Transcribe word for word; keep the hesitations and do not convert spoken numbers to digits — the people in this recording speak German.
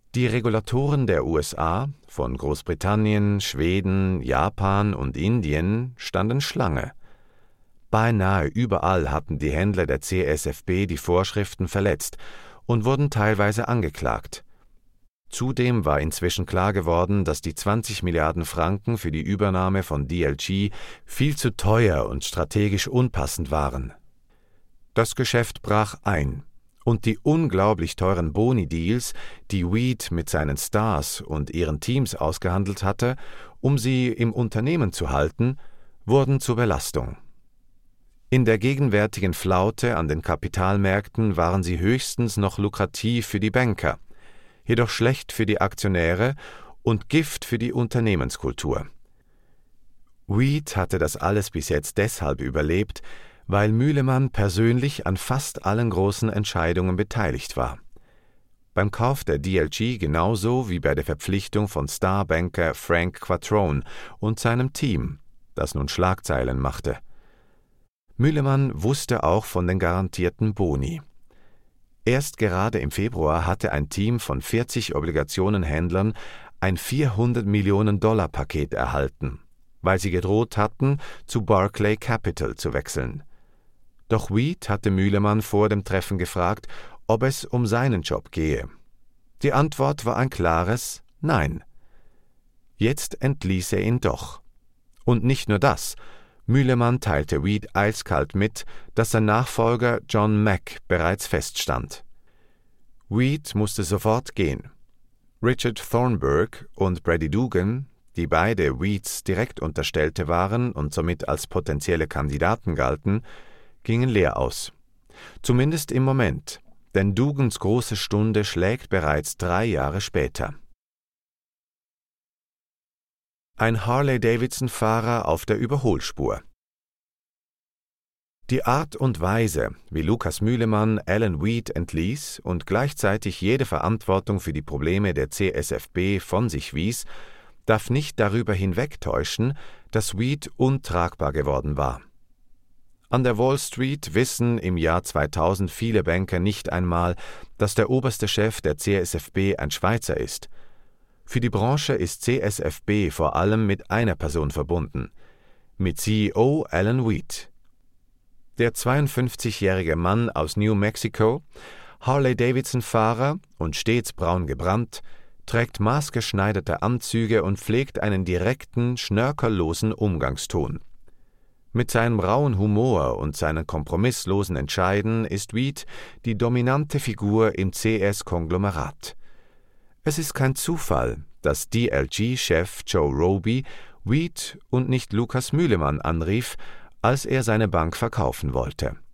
Die Regulatoren der U S A, von Großbritannien, Schweden, Japan und Indien, standen Schlange. Beinahe überall hatten die Händler der C S F B die Vorschriften verletzt und wurden teilweise angeklagt. Zudem war inzwischen klar geworden, dass die zwanzig Milliarden Franken für die Übernahme von D L G viel zu teuer und strategisch unpassend waren. Das Geschäft brach ein. Und die unglaublich teuren Boni-Deals, die Weed mit seinen Stars und ihren Teams ausgehandelt hatte, um sie im Unternehmen zu halten, wurden zur Belastung. In der gegenwärtigen Flaute an den Kapitalmärkten waren sie höchstens noch lukrativ für die Banker, jedoch schlecht für die Aktionäre und Gift für die Unternehmenskultur. Weed hatte das alles bis jetzt deshalb überlebt, weil Mühlemann persönlich an fast allen großen Entscheidungen beteiligt war. Beim Kauf der D L G genauso wie bei der Verpflichtung von Starbanker Frank Quattrone und seinem Team, das nun Schlagzeilen machte. Mühlemann wusste auch von den garantierten Boni. Erst gerade im Februar hatte ein Team von vierzig Obligationenhändlern ein vierhundert Millionen Dollar Paket erhalten, weil sie gedroht hatten, zu Barclay Capital zu wechseln. Doch Weed hatte Mühlemann vor dem Treffen gefragt, ob es um seinen Job gehe. Die Antwort war ein klares Nein. Jetzt entließ er ihn doch. Und nicht nur das, Mühlemann teilte Weed eiskalt mit, dass sein Nachfolger John Mack bereits feststand. Weed musste sofort gehen. Richard Thornburg und Brady Dugan, die beide Weeds Direktunterstellte waren und somit als potenzielle Kandidaten galten, gingen leer aus. Zumindest im Moment, denn Dugans große Stunde schlägt bereits drei Jahre später. Ein Harley-Davidson-Fahrer auf der Überholspur. Die Art und Weise, wie Lukas Mühlemann Alan Weed entließ und gleichzeitig jede Verantwortung für die Probleme der C S F B von sich wies, darf nicht darüber hinwegtäuschen, dass Weed untragbar geworden war. An der Wall Street wissen im Jahr zweitausend viele Banker nicht einmal, dass der oberste Chef der C S F B ein Schweizer ist. Für die Branche ist C S F B vor allem mit einer Person verbunden, mit C E O Alan Weed. Der zweiundfünfzigjährige Mann aus New Mexico, Harley-Davidson-Fahrer und stets braun gebrannt, trägt maßgeschneiderte Anzüge und pflegt einen direkten, schnörkellosen Umgangston. Mit seinem rauen Humor und seinen kompromisslosen Entscheiden ist Weed die dominante Figur im C S-Konglomerat. Es ist kein Zufall, dass D L G-Chef Joe Roby Weed und nicht Lukas Mühlemann anrief, als er seine Bank verkaufen wollte.